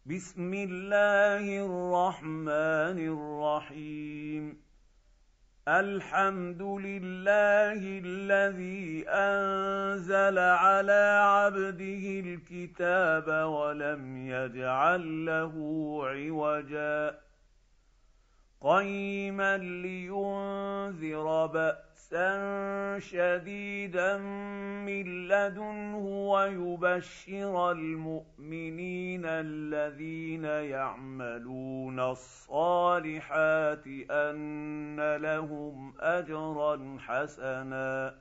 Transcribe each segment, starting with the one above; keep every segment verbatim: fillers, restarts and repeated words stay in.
بسم الله الرحمن الرحيم الحمد لله الذي أنزل على عبده الكتاب ولم يجعل له عوجا قيما لينذر بأسا شديدا من لدنه ويبشر المؤمنين الذين يعملون الصالحات أن لهم أجرا حسنا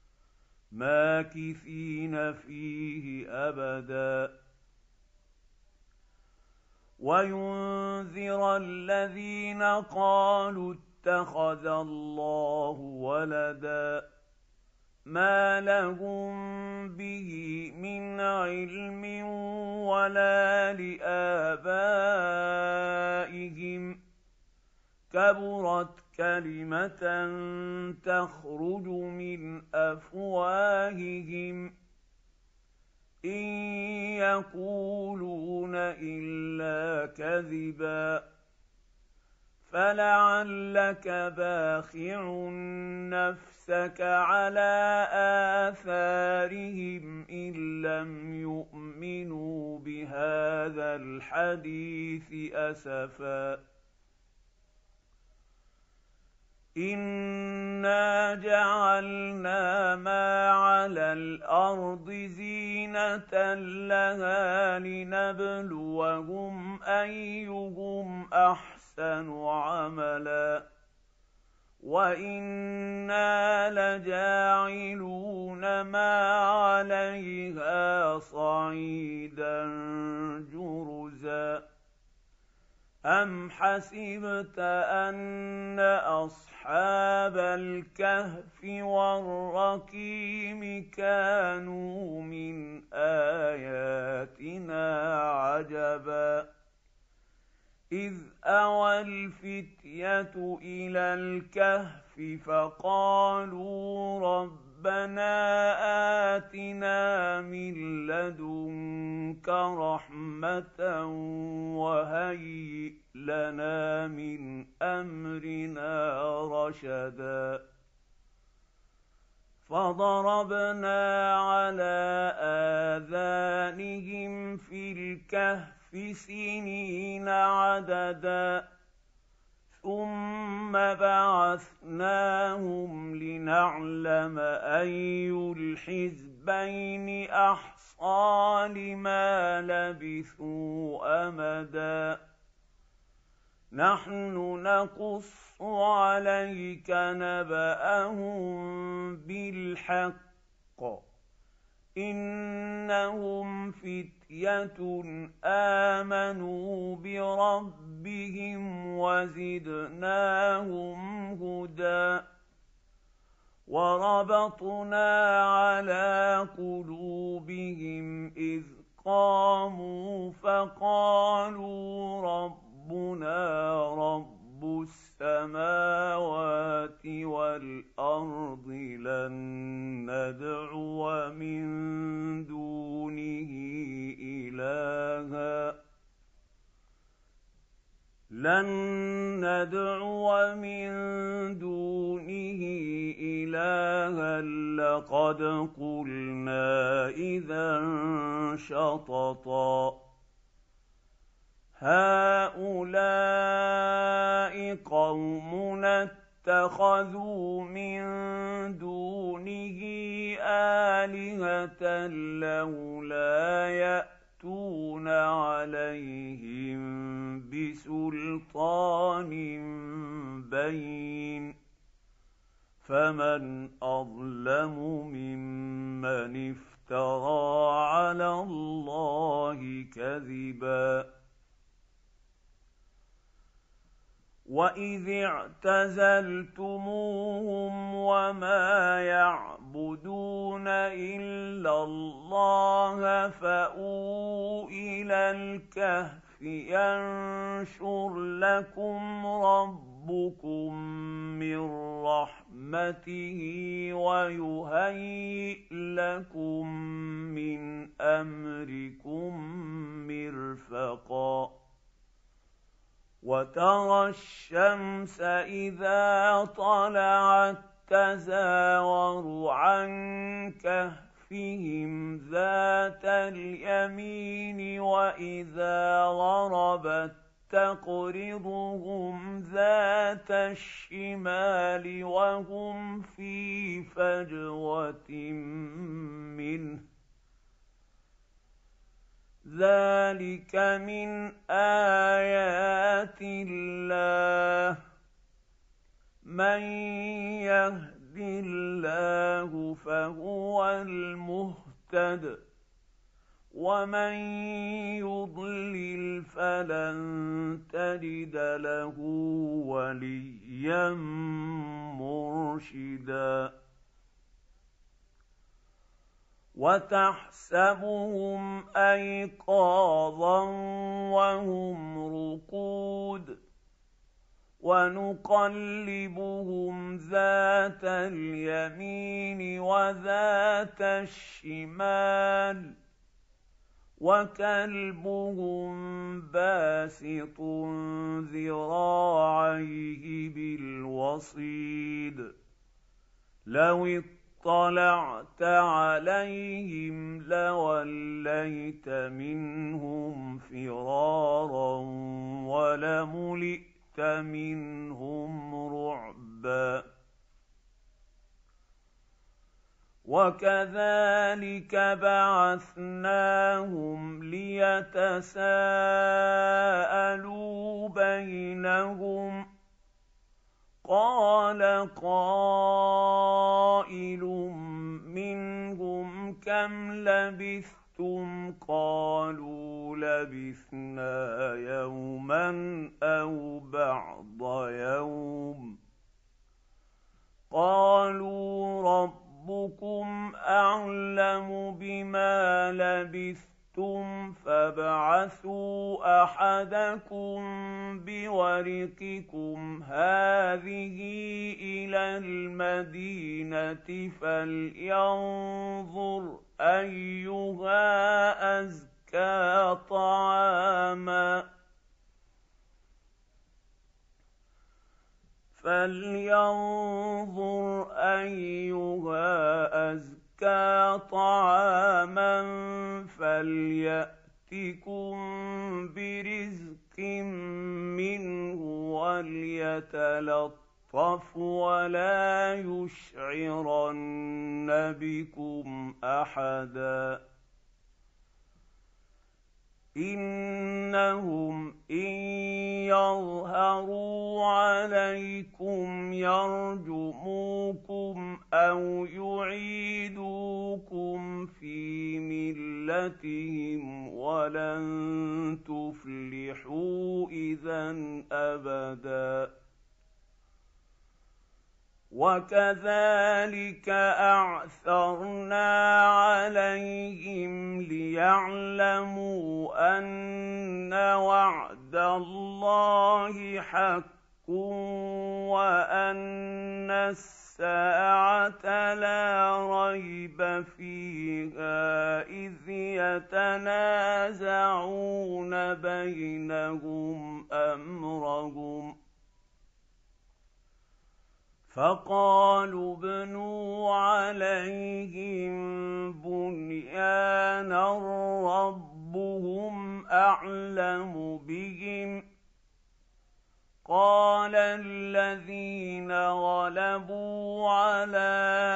ماكثين فيه أبدا وينذر الذين قالوا اتخذ الله ولدا ما لهم به من علم ولا لآبائهم كبرت كلمة تخرج من أفواههم إن يقولون إلا كذبا فلعلك باخع نفسك على آثارهم إن لم يؤمنوا بهذا الحديث أسفا إنا جعلنا ما على الأرض زينة لها لنبلوهم أيهم أحسن عملا وإنا لجاعلون ما عليها صعيدا جرزا أم حسبت أن أصحاب الكهف والرقيم كانوا من آياتنا عجبا إذ أوى الفتية إلى الكهف فقالوا ربنا آتنا من لدنك رحمة وهيئ لنا من أمرنا رشدا فضربنا على آذانهم في الكهف سنين عددا ثم بعثناهم لنعلم أي الحزبين أحصى لما لبثوا أمدا نحن نقص عليك نبأهم بالحق إنهم فتية آمنوا بربهم وزدناهم هدى وربطنا على قلوبهم إذ قاموا فقالوا ربنا رب السماوات والأرض لن ندعو من دونه إلها لن ندعو من دونه إلها لقد قلنا إذا شططا هؤلاء قومنا اتخذوا من دونه آلهة لولا يأتون عليهم بسلطان بين فمن أظلم ممن افترى على الله كذبا وإذ اعتزلتموهم وما يعبدون إلا الله فأووا إلى الكهف ينشر لكم ربكم من رحمته ويهيئ لكم من أمركم مرفقا شفقا وترى الشمس إذا طلعت تزاور عن كهفهم ذات اليمين وإذا غربت تقرضهم ذات الشمال وهم في فجوة منه ذلك من آيات الله من يهد الله فهو المهتد ومن يضلل فلن تجد له وليا مرشدا وتحسبهم أيقاظا وهم رقود ونقلبهم ذات اليمين وذات الشمال وكلبهم باسط ذراعيه بالوصيد لو اطلعت عليهم لوليت منهم فرارا ولملئت منهم رعبا وكذلك بعثناهم ليتساءلوا بينهم قال قائل منهم كم لبثتم قالوا لبثنا يوما أو بعض يوم قالوا ربكم أعلم بما لبثتم فابعثوا أحدكم بورقكم هذه إلى المدينة فلينظر أيها أزكى طعاما فلينظر أيها أزكى طعاما فليأتكم برزق منه وليتلطف ولا يشعرن بكم أحدا إنهم إن يظهروا عليكم يرجموكم أو يعيدوكم في ملتهم ولن تفلحوا إذن أبدا وكذلك أعثرنا عليهم ليعلموا أن وعد الله حق وأن الساعة لا ريب فيها إذ يتنازعون بينهم أمرهم فقالوا ابنوا عليهم بنيانا ربهم أعلم بهم قال الذين غلبوا على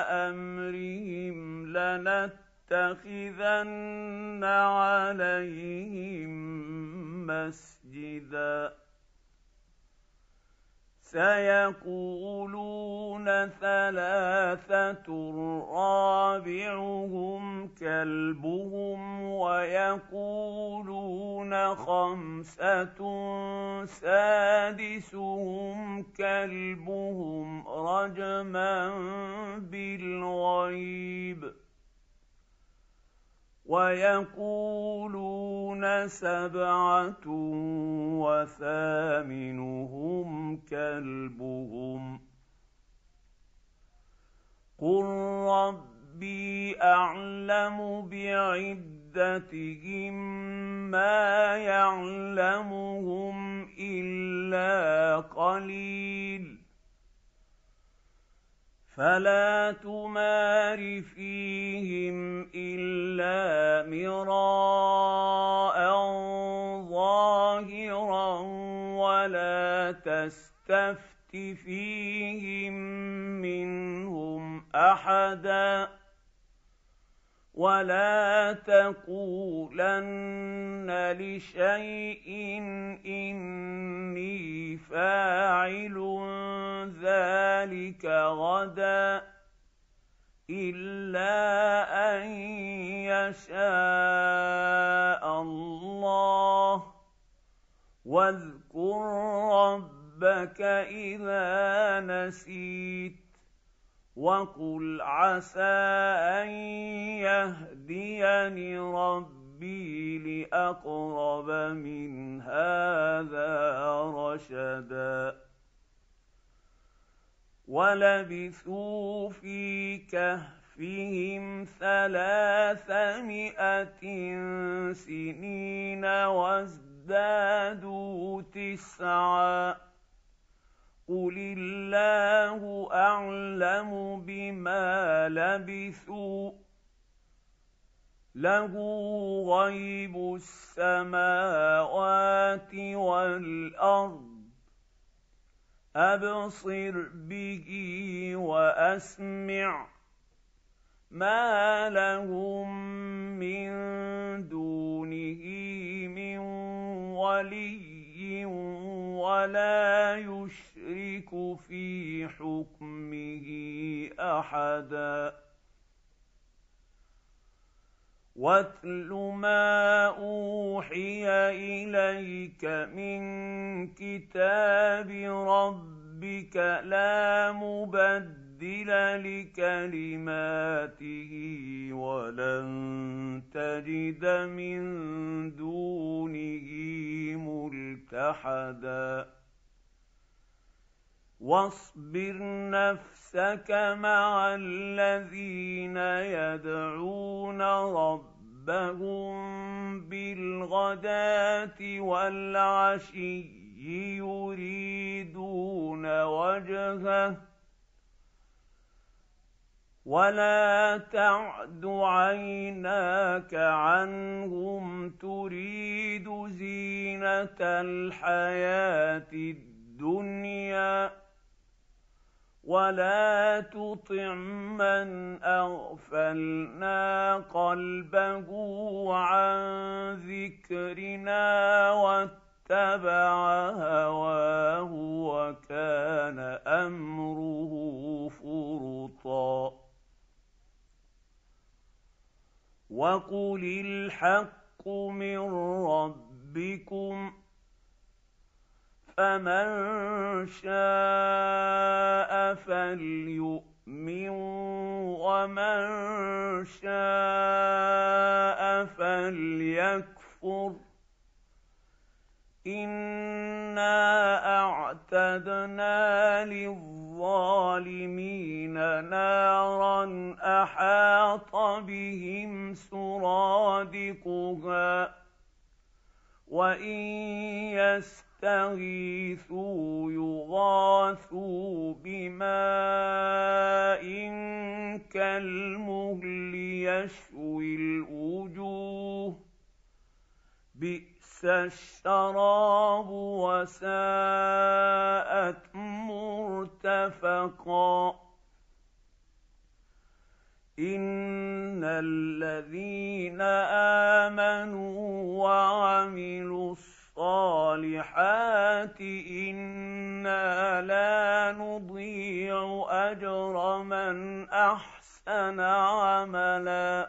أمرهم لنتخذن عليهم مسجدا سيقولون ثلاثة رابعهم كلبهم ويقولون خمسة سادسهم كلبهم رجما بالغيب ويقولون سبعة وثامنهم كلبهم قل رب ربي أعلم بعدتهم ما يعلمهم إلا قليل فلا تمار فيهم إلا مراء ظاهرا ولا تستفت فيهم منهم أحدا ولا تقولن لشيء إني فاعل ذلك غدا إلا أن يشاء الله واذكر ربك إذا نسيت وقل عسى أن يهديني ربي لأقرب من هذا رشدا ولبثوا في كهفهم ثلاثمائة سنين وازدادوا تسعا قل الله أعلم بما لبثوا له غيب السماوات والأرض أبصر به وأسمع ما لهم من دونه من ولي ولا يشرك في حكمه أحدا واتل ما أوحي إليك من كتاب ربك لا مبدل لكلماته ولن تجد من دونه ملتحدا واصبر نفسك مع الذين يدعون ربهم بالغداة والعشي يريدون وجهه ولا تعد عيناك عنهم تريد زينة الحياة الدنيا ولا تطع من أغفلنا قلبه عن ذكرنا واتبع هواه وكان أمره فرطا وقل الحق من ربكم فمن شاء فليؤمن ومن شاء فليكفر إنا أعتدنا للظالمين نارا أحاط بهم سرادقها وإن يستغيثوا يغاثوا بماء كالمهل يشوي الوجوه بئس الشراب وساءت مرتفقا إن الذين آمنوا وعملوا الصالحات إنا لا نضيع أجر من أحسن عملا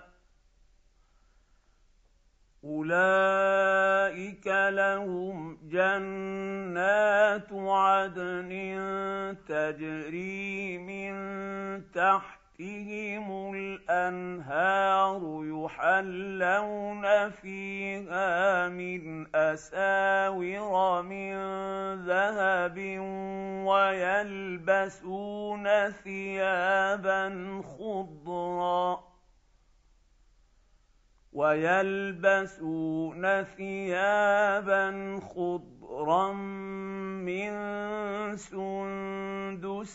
أولئك لهم جنات عدن تجري من تحت تحتهم الأنهار يحلون فيها من أساور من ذهب ويلبسون ثيابا خضرا ويلبسون ثيابا خضرا من سندس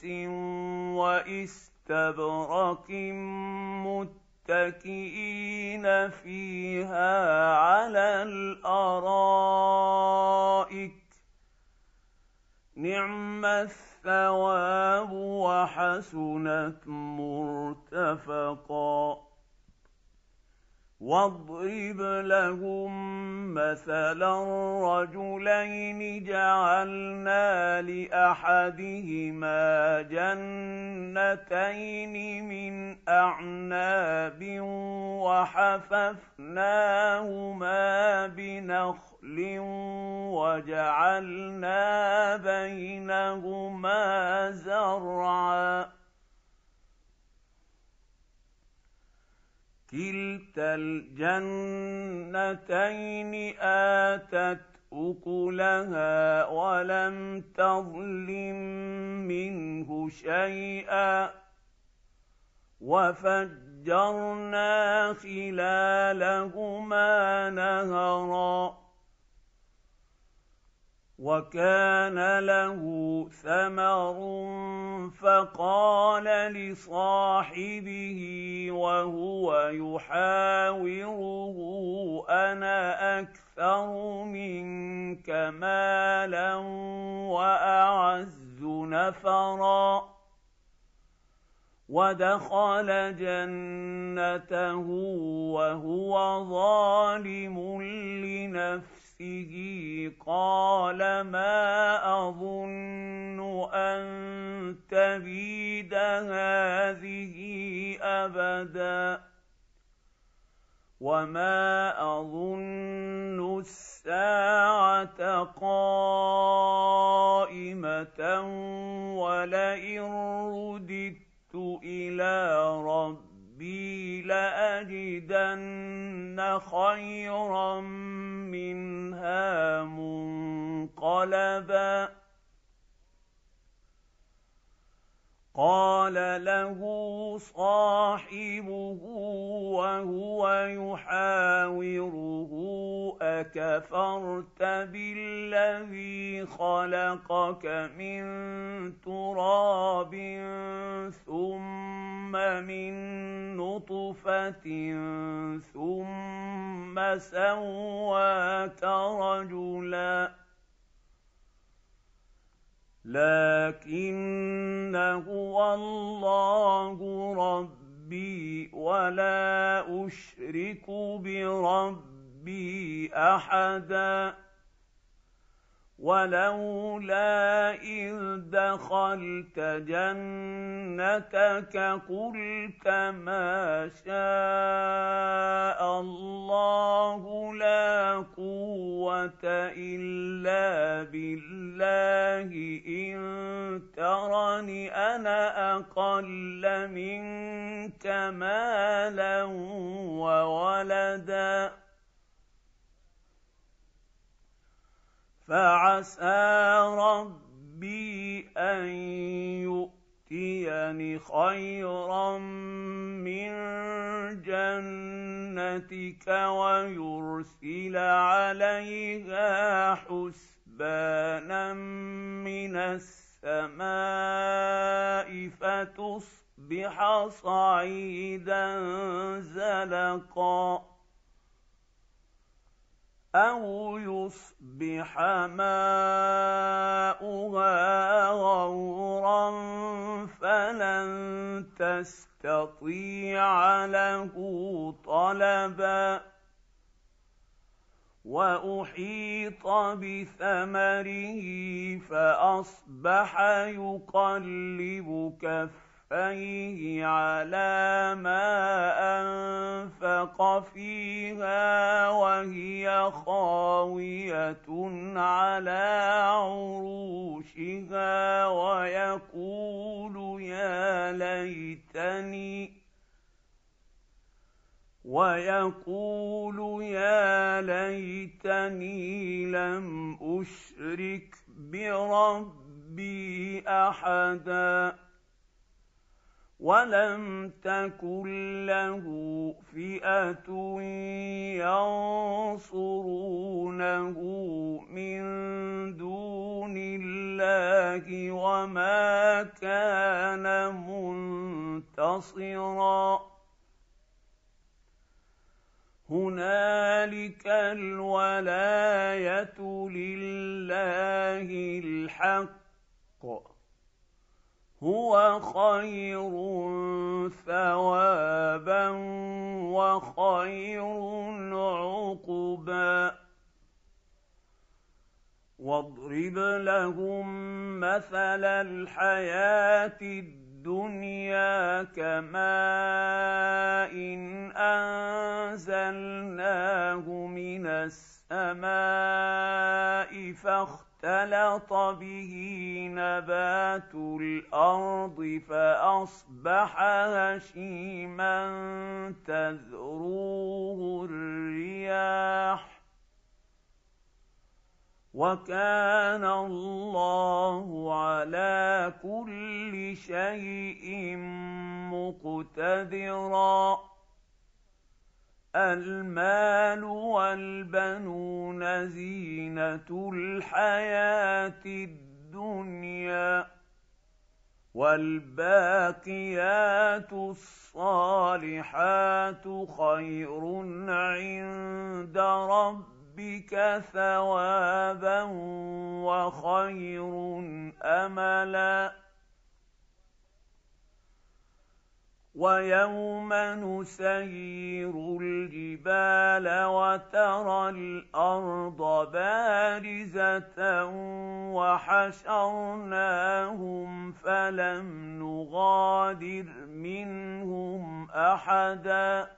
واستبرق متكئين فيها على الأرائك نعم الثواب وحسنت مرتفقا واضرب لهم مثلا رجلين جعلنا لأحدهما جنتين من أعناب وحففناهما بنخل وجعلنا بينهما زرعا كلتا الجنتين آتت أكلها ولم تظلم منه شيئا وفجرنا خلالهما نهرا وكان له ثمر فقال لصاحبه وهو يحاوره أنا أكثر منك مالا وأعز نفرا ودخل جنته وهو ظالم لنفسه قال ما أظن أن تبيد هذه أبدا وما أظن الساعة قائمة ولئن رددت إلى ربي لأجدن خيرا منها منقلبا قال له صاحبه وهو يحاوره أكفرت بالذي خلقك من تراب ثم من نطفة ثم سواك رجلا لكن هو الله ربي ولا أشرك بربي أحدا ولولا إذ دخلت جنتك قلت ما شاء الله لا قوة إلا بالله إن ترني أنا أقل منك مالا وولدا فعسى ربي أن يؤتيني خيرا من جنتك ويرسل عليها حسبانا من السماء فتصبح صعيدا زلقا أو يصبح ماؤها غورا فلن تستطيع له طلبا وأحيط بثمره فأصبح يقلب كفيه كفيه على ما أنفق فيها وهي خاوية على عروشها ويقول يا ليتني ويقول يا ليتني لم أشرك بربي أحدا ولم تكن له فئة ينصرونه من دون الله وما كان منتصرا هنالك الولاية لله الحق هو خير ثوابا وخير عقبا واضرب لهم مثل الحياة الدنيا كماء أنزلناه من السماء فاختلط به نبات الأرض فأصبح هشيما تذروه الرياح وكان الله على كل شيء مقتدرا المال والبنون زينة الحياة الدنيا والباقيات الصالحات خير عند ربك ثوابا وخير أملا ويوم نسير الجبال وترى الأرض بارزة وحشرناهم فلم نغادر منهم أحدا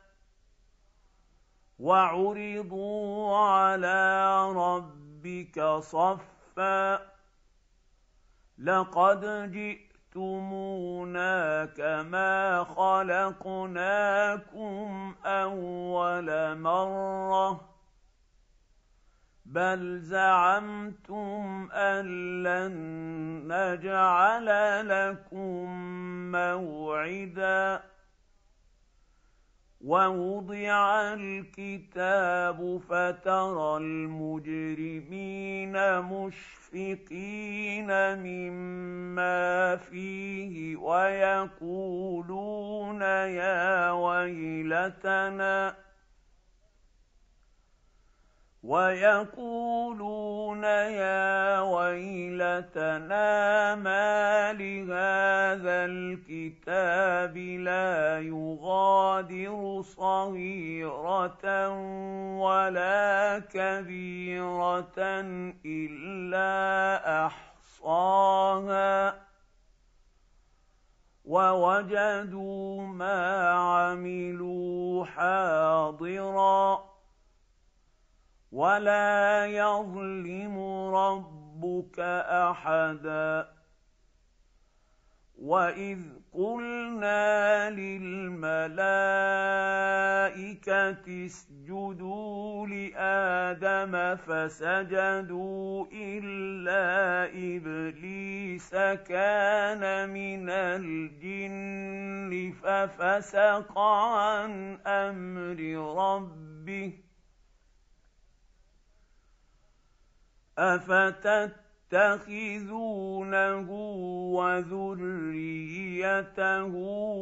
وعرضوا على ربك صفا لقد جئت جئتمونا كما خلقناكم أول مرة بل زعمتم أن لن نجعل لكم موعدا ووضع الكتاب فترى المجرمين مشفقين مما فيه ويقولون يا ويلتنا ويقولون يا ويلتنا ما لهذا الكتاب لا يغادر صغيرة ولا كبيرة إلا أحصاها ووجدوا ما عملوا حاضرا ولا يظلم ربك أحدا وإذ قلنا للملائكة اسجدوا لآدم فسجدوا إلا إبليس كان من الجن ففسق عن أمر ربه أفتتخذونه وذريته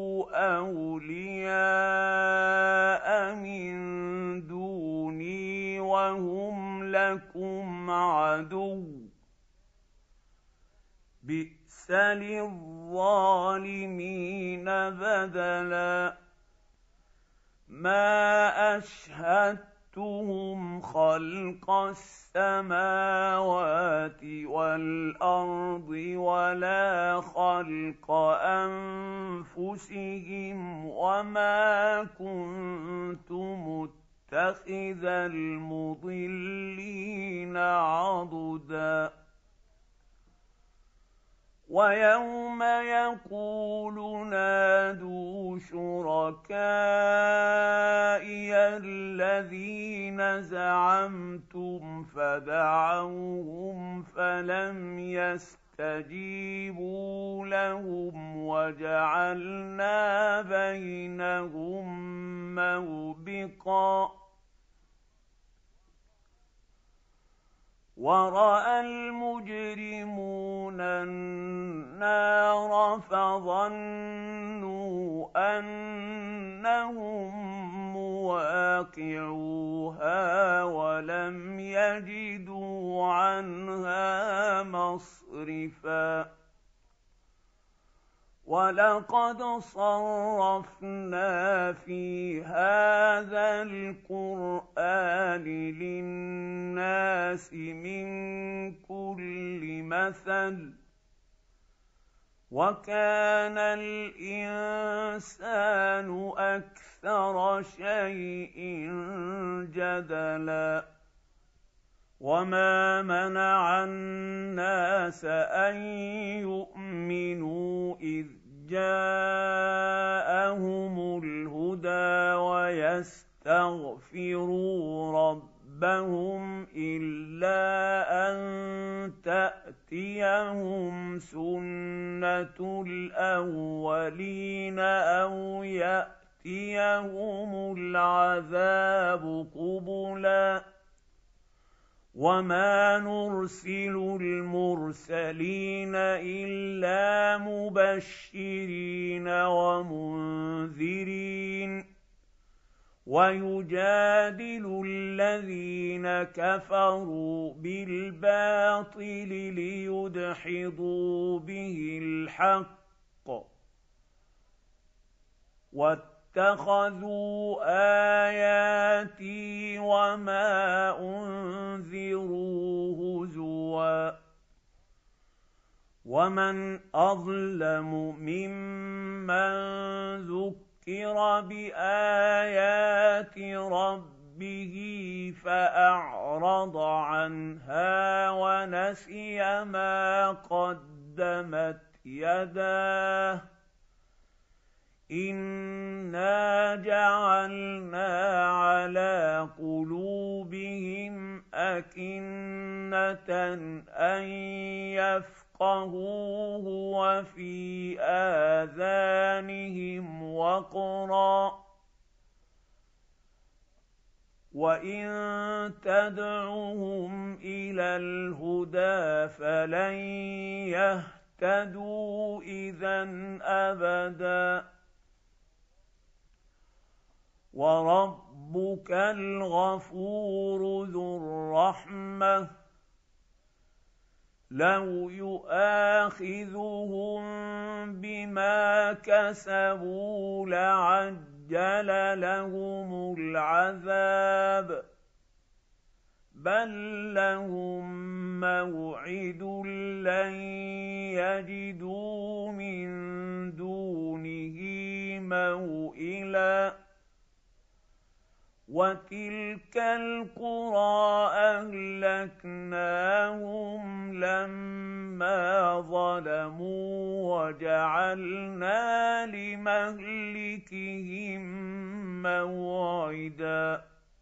أولياء من دوني وهم لكم عدو بئس للظالمين بدلا ما أشهدت أَشْهَدتُّهُمْ خَلْقَ السَّمَاوَاتِ وَالْأَرْضِ وَلَا خَلْقَ أَنفُسِهِمْ وَمَا كُنتُ مُتَّخِذَ الْمُضِلِّينَ عَضُدًا. وَيَوْمَ يَقُولُ نَادُوا شُرَكَائِيَ الَّذِينَ زَعَمْتُمْ فَدَعَوْهُمْ فَلَمْ يَسْتَجِيبُوا لَهُمْ وَجَعَلْنَا بَيْنَهُم مَّوْبِقًا. وَرَأَى الْمُجْرِمُونَ النَّارَ فَظَنُّوا أَنَّهُم مُّوَاقِعُوهَا وَلَمْ يَجِدُوا عَنْهَا مَصْرِفًا. وَلَقَدْ صَرَّفْنَا فِي هَٰذَا الْقُرْآنِ لِلنَّاسِ مِن كُلِّ مَثَلٍ وَكَانَ الْإِنسَانُ أَكْثَرَ شَيْءٍ جَدَلًا. وَمَا مَنَعَ النَّاسَ أَن يُؤْمِنُوا إِذْ جَاءَهُمُ الْهُدَىٰ وَيَسْتَغْفِرُوا رَبَّهُمْ إِلَّا أَن تَأْتِيَهُمْ سُنَّةُ الْأَوَّلِينَ أَوْ يَأْتِيَهُمُ الْعَذَابُ قُبُلًا. وَمَا نُرْسِلُ الْمُرْسَلِينَ إِلَّا مُبَشِّرِينَ وَمُنذِرِينَ وَيُجَادِلُ الَّذِينَ كَفَرُوا بِالْبَاطِلِ لِيُدْحِضُوا بِهِ الْحَقَّ وَاتَّخَذُوا آيَاتِي وَمَا أُنذِرُوا هُزُوًا. وَمَنْ أَظْلَمُ مِمَّن ذُكِّرَ بِآيَاتِ رَبِّهِ فَأَعْرَضَ عَنْهَا وَنَسِيَ مَا قَدَّمَتْ يَدَاهُ إِنَّا جَعَلْنَا عَلَىٰ قُلُوبِهِمْ أَكِنَّةً أَن يَفْقَهُوهُ وَفِي آذَانِهِمْ وَقْرًا ۚ وَإِن تَدْعُهُمْ إِلَى الْهُدَىٰ فَلَن يَهْتَدُوا إِذًا أَبَدًا. وَرَبُّكَ الْغَفُورُ ذُو الرَّحْمَةِ لَوْ يُؤَاخِذُهُم بِمَا كَسَبُوا لَعَجَّلَ لَهُمُ الْعَذَابَ بَل لَّهُم مَّوْعِدٌ لَّن يَجِدُوا مِن دُونِهِ مَوْئِلًا. وَتِلْكَ الْقُرَىٰ أَهْلَكْنَاهُمْ لَمَّا ظَلَمُوا وَجَعَلْنَا لِمَهْلِكِهِم مَّوْعِدًا.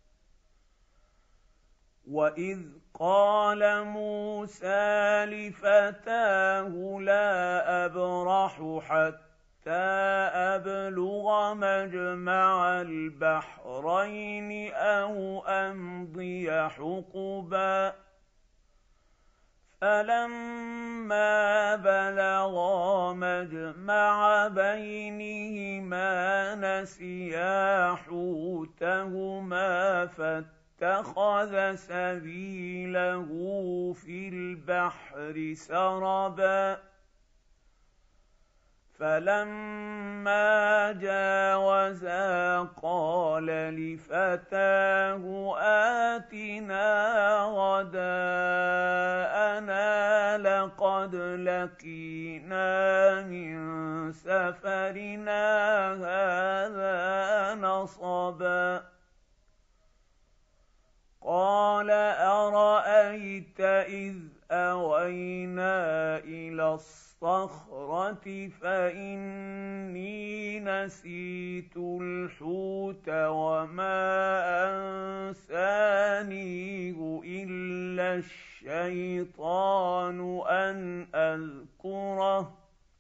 وَإِذْ قَالَ مُوسَىٰ لِفَتَاهُ لَا أَبْرَحُ حَتَّىٰ أَبْلُغَ مَجْمَعَ الْبَحْرَيْنِ أَوْ أَمْضِيَ حُقُبًا فَلَمَّا بَلَغَا مَجْمَعَ بَيْنِهِمَا نَسِيَا حُوتَهُمَا فَاتَّخَذَ سَبِيلَهُ فِي الْبَحْرِ سَرَبًا فلما جاوزا قال لفتاه آتنا غداءنا لقد لقينا من سفرنا هذا نصبا قال أرأيت إذ أوينا إلى الصخرة فإني نسيت الحوت وما أنسانيه إلا الشيطان أن أذكره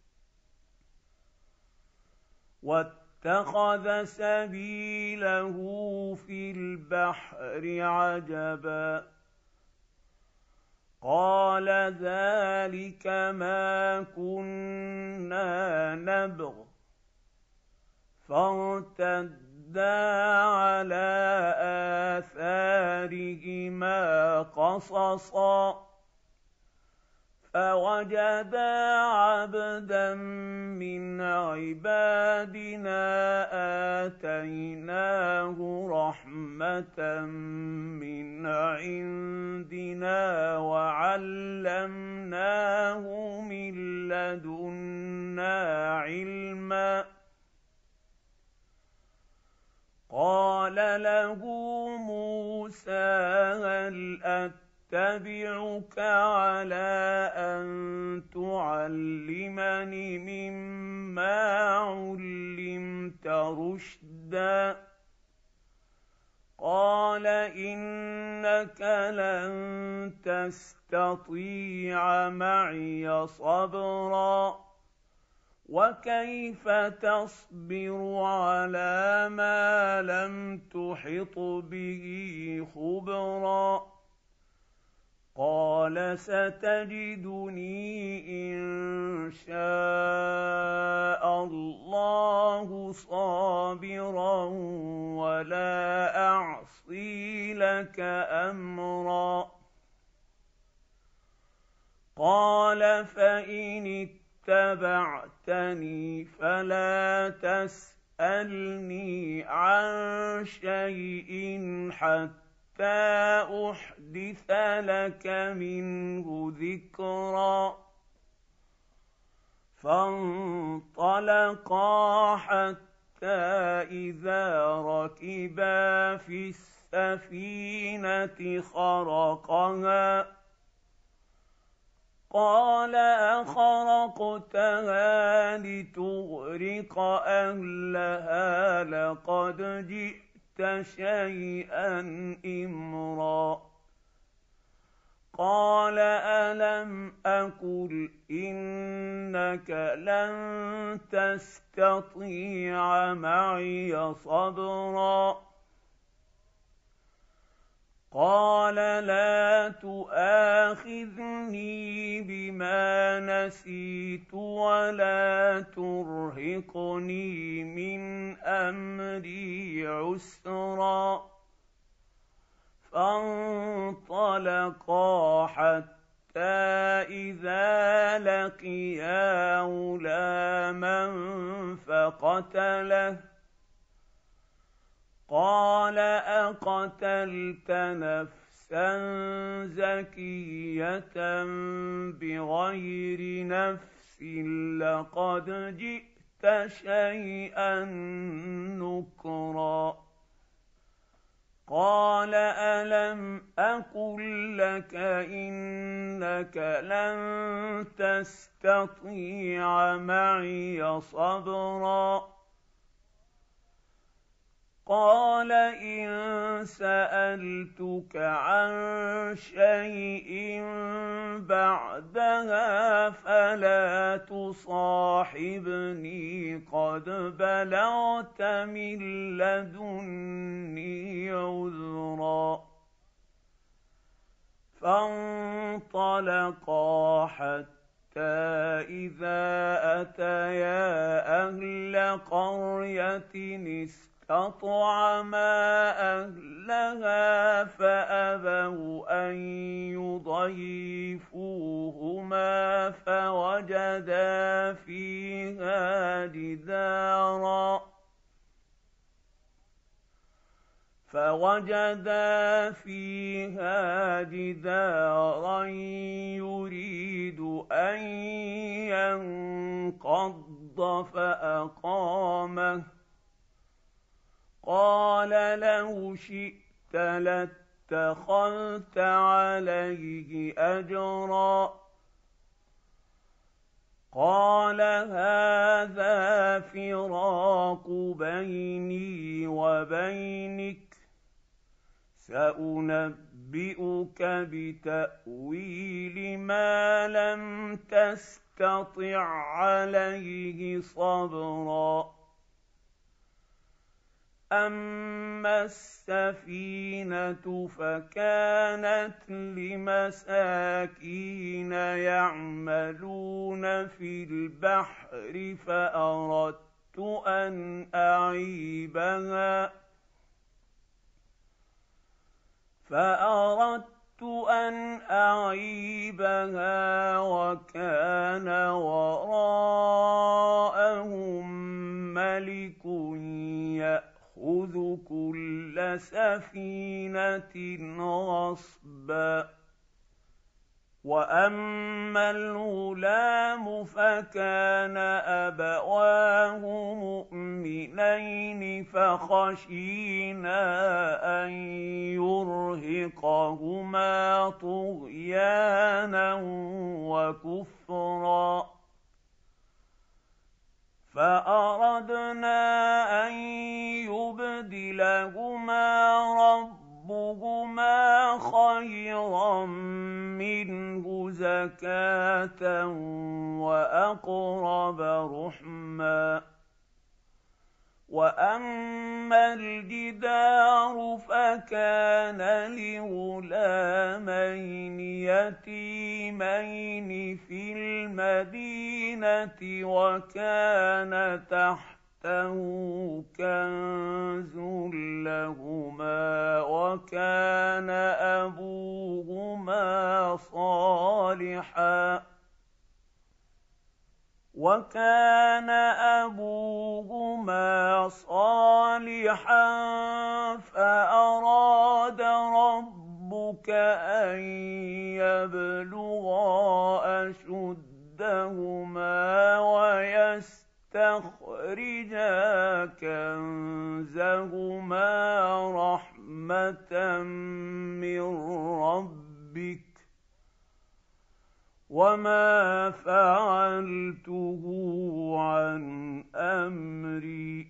واتخذ سبيله في البحر عجبا قال ذلك ما كنا نبغ فارتدا على آثارهما قصصا فوجدا عبدا من عبادنا آتيناه رحمة من عندنا وعلمناه من لدنا علما قال له موسى هل أتبعك على أن تعلمني مما علمت رشدا قال إنك لن تستطيع معي صبرا وكيف تصبر على ما لم تحط به خبرا قال ستجدني إن شاء الله صابرا ولا أعصي لك أمرا قال فإن اتبعتني فلا تسألني عن شيء حتى أحدث لك منه ذكرا فانطلقا حتى إذا ركبا في السفينة خرقها قال أخرقتها لتغرق أهلها لقد جئت شيئا إمرا قال ألم أقل إنك لن تستطيع معي صبرا قال لا تؤاخذني بما نسيت ولا ترهقني من أمري عسرا فانطلقا حتى إذا لقيا غلاما فقتله قال أقتلت نفسا زكية بغير نفس لقد جئت شيئا نكرا قال ألم أقل لك إنك لن تستطيع معي صبرا قال إن سألتك عن شيء بعدها فلا تصاحبني قد بلغت من لدني عذرا فانطلقا حتى إذا أتيا أهل قرية اسْتَطْعَمَا أَهْلَهَا فَأَبَوْا أَن يُضَيِّفُوهُمَا فَوَجَدَا فِيهَا جِدَارًا فَوَجَدَا فِيهَا جِدَارًا يُرِيدُ أَن يَنقَضَّ فَأَقَامَهُ قَالَ لَوْ شِئْتَ لَاتَّخَذْتَ عَلَيْهِ أَجْرًا قَالَ هَٰذَا فِرَاقُ بَيْنِي وَبَيْنِكَ سَأُنَبِّئُكَ بِتَأْوِيلِ مَا لَمْ تَسْتَطِع عَّلَيْهِ صَبْرًا أَمَّا السَّفِينَةُ فَكَانَتْ لِمَسَاكِينَ يَعْمَلُونَ فِي الْبَحْرِ فَأَرَدتُّ أَنْ أَعِيبَهَا فَأَرَدتُّ أَنْ أَعِيبَهَا وَكَانَ وَرَاءَهُم مَّلِكٌ يَأْخُذُ كُلَّ سَفِينَةٍ غَصْبًا وَأَمَّا الْغُلَامُ فَكَانَ أَبَوَاهُ مُؤْمِنَيْنِ فَخَشِينَا أَن يُرْهِقَهُمَا طُغْيَانًا وَكُفْرًا فَأَرَدْنَا أَن يُبْدِلَهُمَا رَبُّهُمَا خَيْرًا مِّنْهُ زَكَاةً وَأَقْرَبَ رُحْمًا وَأَمَّا الْجِدَارُ فَكَانَ لِغُلَامَيْنِ يَتِيمَيْنِ فِي الْمَدِينَةِ وَكَانَ تَحْتَهُ كَنزٌ لَّهُمَا وَكَانَ أَبُوهُمَا صَالِحًا وَكَانَ أَبُوهُمَا صَالِحًا فَأَرَادَ رَبُّكَ أَن يَبْلُغَا أَشُدَّهُمَا وَيَسْتَخْرِجَا كَنزَهُمَا رَحْمَةً مِّن رَّبِّكَ وَمَا فَعَلْتُهُ عَنْ أَمْرِي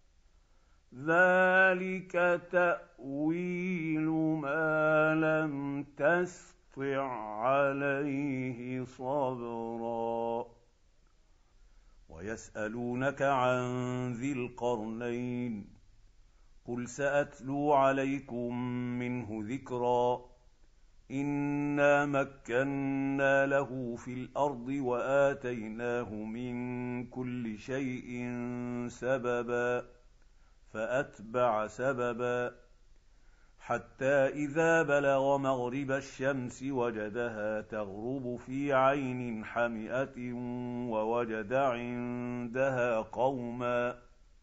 ذَلِكَ تَأْوِيلُ مَا لَمْ تَسْطِع عَّلَيْهِ صَبْرًا وَيَسْأَلُونَكَ عَنْ ذِي الْقَرْنَيْنِ قُلْ سَأَتْلُو عَلَيْكُمْ مِنْهُ ذِكْرًا إِنَّا مَكَّنَّا لَهُ فِي الْأَرْضِ وَآتَيْنَاهُ مِنْ كُلِّ شَيْءٍ سَبَبًا فَأَتْبَعَ سَبَبًا حَتَّى إِذَا بَلَغَ مَغْرِبَ الشَّمْسِ وَجَدَهَا تَغْرُبُ فِي عَيْنٍ حَمِئَةٍ وَوَجَدَ عِندَهَا قَوْمًا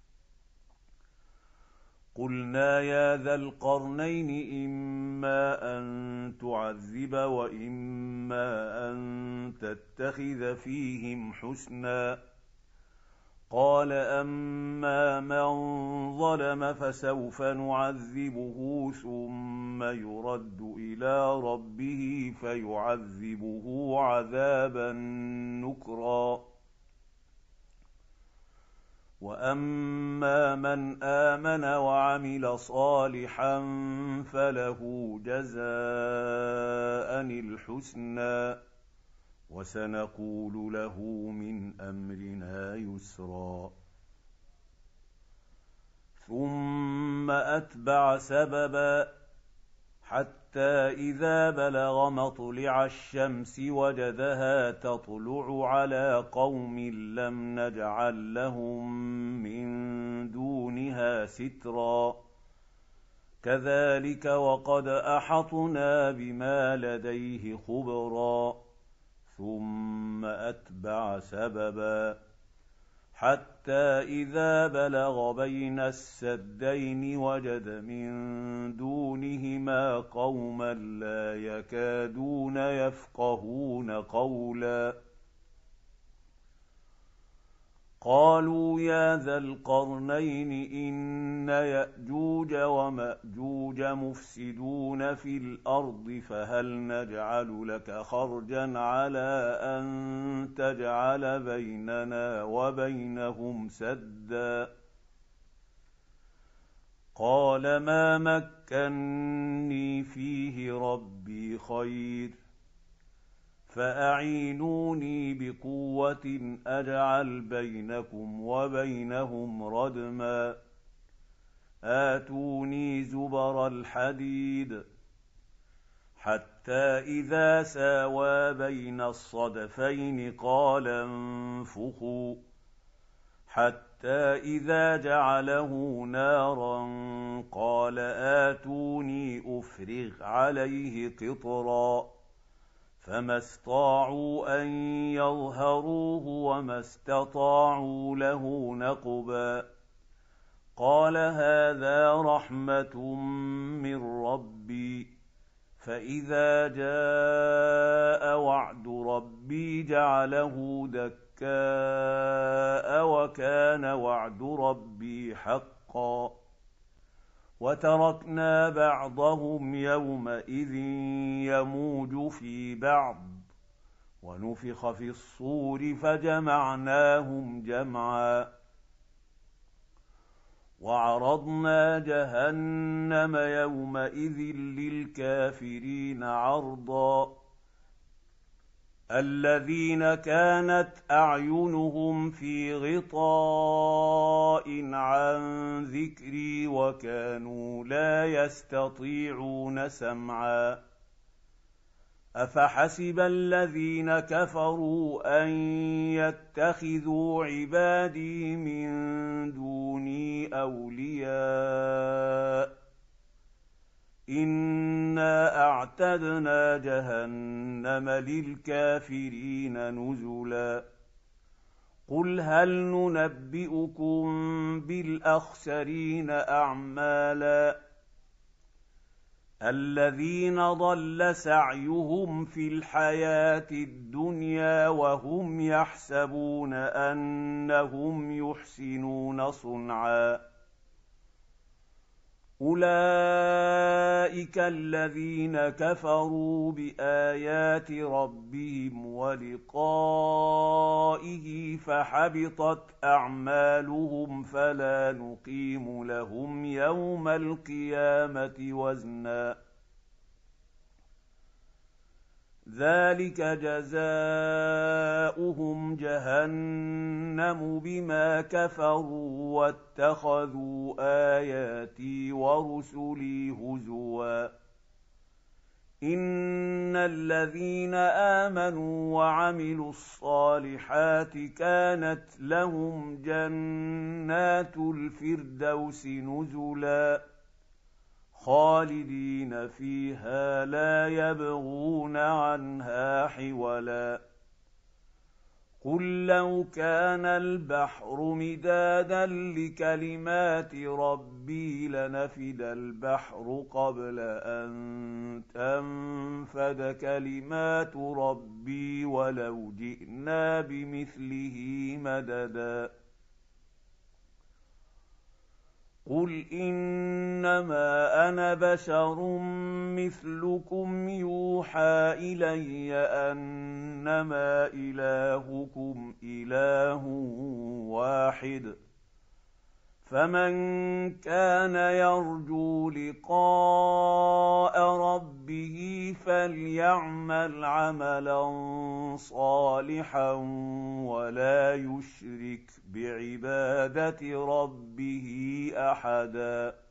قُلْنَا يَا ذَا الْقَرْنَيْنِ إِمَّا أَن تُعَذِّبَ وَإِمَّا أَن تَتَّخِذَ فِيهِمْ حُسْنًا قَالَ أَمَّا مَن ظَلَمَ فَسَوْفَ نُعَذِّبُهُ ثُمَّ يُرَدُّ إِلَىٰ رَبِّهِ فَيُعَذِّبُهُ عَذَابًا نُّكْرًا وَأَمَّا مَنْ آمَنَ وَعَمِلَ صَالِحًا فَلَهُ جَزَاءً الْحُسْنَىٰ وَسَنَقُولُ لَهُ مِنْ أَمْرِنَا يُسْرًا ثُمَّ أَتْبَعَ سَبَبًا حَتَّىٰ حتى إذا بلغ مطلع الشمس وجدها تطلع على قوم لم نجعل لهم من دونها سترا كذلك وقد أحطنا بما لديه خبرا ثم أتبع سببا حتى إذا بلغ بين السدين وجد من دونهما قوما لا يكادون يفقهون قولا قالوا يا ذا القرنين إن يأجوج ومأجوج مفسدون في الأرض فهل نجعل لك خرجا على أن تجعل بيننا وبينهم سدا قال ما مكني فيه ربي خير فأعينوني بقوة أجعل بينكم وبينهم ردما آتوني زبر الحديد حتى إذا ساوى بين الصدفين قال انفخوا حتى إذا جعله نارا قال آتوني أفرغ عليه قطرا فما استطاعوا أن يظهروه وما استطاعوا له نقبا قال هذا رحمة من ربي فإذا جاء وعد ربي جعله دكاء وكان وعد ربي حقا وتركنا بعضهم يومئذ يموج في بعض ونفخ في الصور فجمعناهم جمعا وعرضنا جهنم يومئذ للكافرين عرضا الذين كانت أعينهم في غطاء عن ذكري وكانوا لا يستطيعون سمعا أفحسب الذين كفروا أن يتخذوا عبادي من دوني أولياء إنا أعتدنا جهنم للكافرين نزلا قل هل ننبئكم بالأخسرين أعمالا الذين ضل سعيهم في الحياة الدنيا وهم يحسبون أنهم يحسنون صنعا أولئك الذين كفروا بآيات ربهم ولقائه فحبطت أعمالهم فلا نقيم لهم يوم القيامة وزنا ذلك جزاؤهم جهنم بما كفروا واتخذوا آياتي ورسلي هزوا إن الذين آمنوا وعملوا الصالحات كانت لهم جنات الفردوس نزلا خالدين فيها لا يبغون عنها حولا قل لو كان البحر مدادا لكلمات ربي لنفد البحر قبل أن تنفد كلمات ربي ولو جئنا بمثله مددا قل إنما أنا بشر مثلكم يوحى إلي أنما إلهكم إله واحد فمن كان يرجو لقاء ربه فليعمل عملا صالحا ولا يشرك بعبادة ربه أحدا